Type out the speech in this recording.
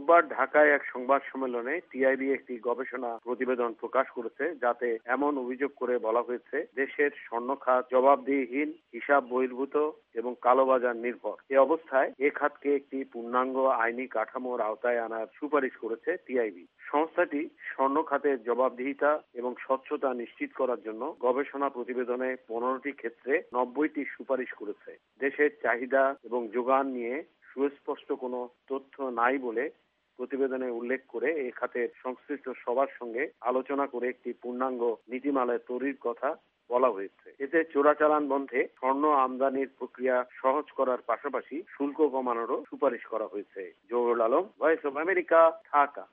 রোববার ঢাকায় এক সংবাদ সম্মেলনে টিআইবি একটি গবেষণা প্রতিবেদন প্রকাশ করেছে, যাতে এমন অভিযোগ করে বলা হয়েছে দেশের স্বর্ণ খাত জবাবদিহিহীন, হিসাব বহির্ভূত এবং কালোবাজার নির্ভর। এ অবস্থায় এ খাতকে একটি পূর্ণাঙ্গ আইনি কাঠামোর আওতায় আনার সুপারিশ করেছে টিআইবি। সংস্থাটি স্বর্ণ খাতের জবাবদিহিতা এবং স্বচ্ছতা নিশ্চিত করার জন্য গবেষণা প্রতিবেদনে 15টি ক্ষেত্রে 90টি সুপারিশ করেছে। দেশের চাহিদা এবং যোগান নিয়ে সুস্পষ্ট কোনো তথ্য নাই বলে প্রতিবেদনে উল্লেখ করে এ খাতের সংশ্লিষ্ট সবার সঙ্গে আলোচনা করে একটি পূর্ণাঙ্গ নীতিমালা তৈরির কথা বলা হয়েছে। এতে চোরাচালান বন্ধে স্বর্ণ আমদানির প্রক্রিয়া সহজ করার পাশাপাশি শুল্ক কমানোরও সুপারিশ করা হয়েছে। Zahurul Alam, voice of America, Dhaka.